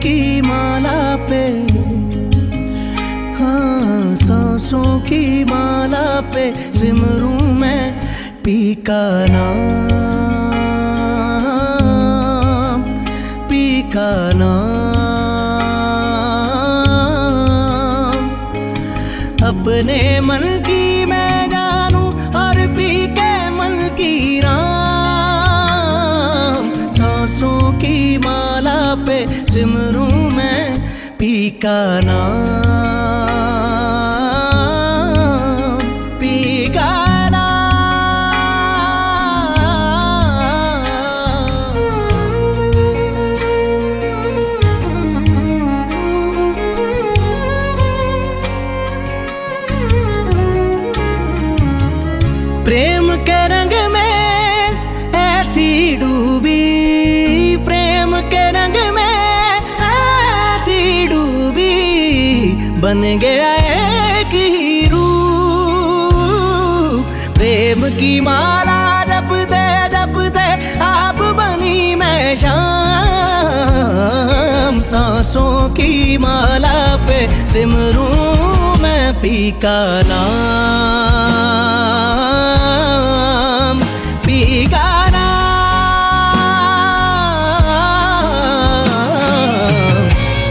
की माला पे, हाँ सांसों की माला पे सिमरूं मैं पी का नाम, पी का नाम। अपने मन की मैं जानूं और पी के मन की राम। सांसों की माला पे सिमरूं मैं पी का नाम, पी का प्रेम के रंग में ऐसी डूबी, प्रेम के रंग में ऐसी डूबी, बन गया एक ही रूप। प्रेम की माला जपते आप बनी मैं शाम। सांसों की माला पे सिमरूं मैं पी का नाम, पी का नाम।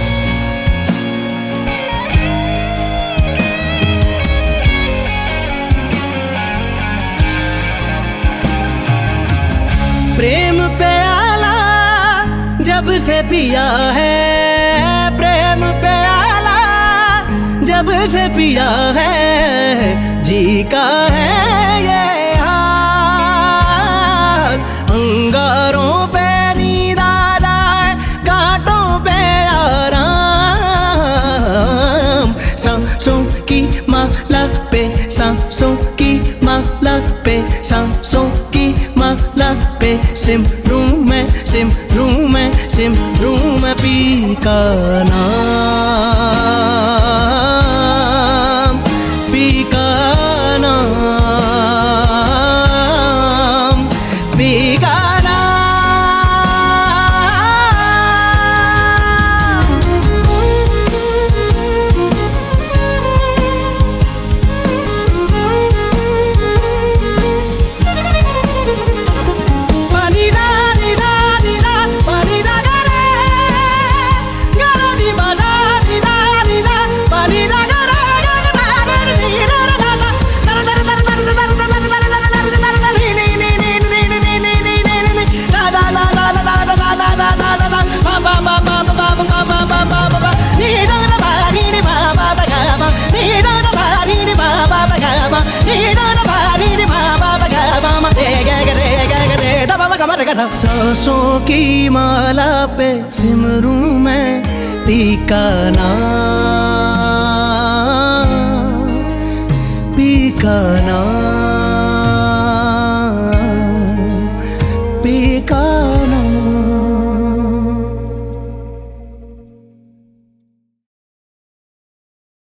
प्रेम प्याला जब से पिया है, प्रेम प्याला जब से पिया है, जी का है ये हाल। अंगारों पे नींद आ जाए, कांटों पे आराम। सांसों की माला पे, सांसों की माला पे, सांसों की माला पे सिमरूं मैं, सिमरूं मैं, सिमरूं मैं पी का नाम, पी का नाम, पी का सांसों की माला पे सिमरूं मैं पी का नाम, पी का नाम।